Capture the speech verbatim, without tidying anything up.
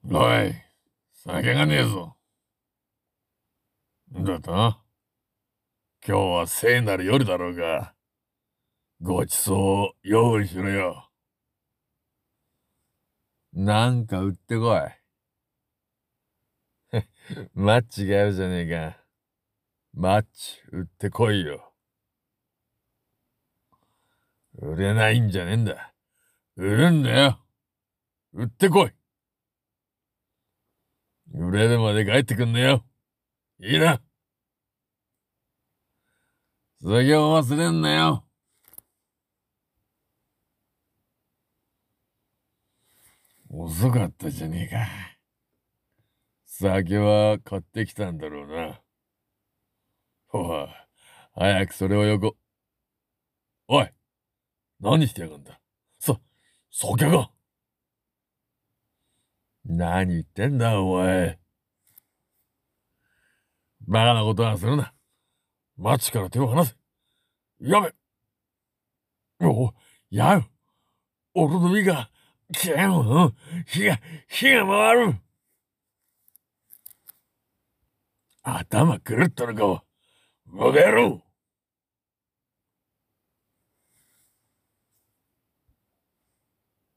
おい、酒がねえぞ。んだと？今日は聖なる夜だろうが、ごちそう用意しろよ。なんか売ってこい。マッチがあるじゃねえか。マッチ売ってこいよ。売れないんじゃねえんだ。売るんだよ。売ってこい。売れるまで帰ってくんねよ。いいな。酒を忘れんなよ。遅かったじゃねえか。酒は買ってきたんだろうな。おい、早くそれをよこ。おい、何してやがんだ。そ、酒が。何言ってんだ、お前。バカなことはするな。マッチから手を離せ。やめ。おう、やう。俺の身が、きゃん、火が、火が回る。頭狂ったのか。バカ野郎。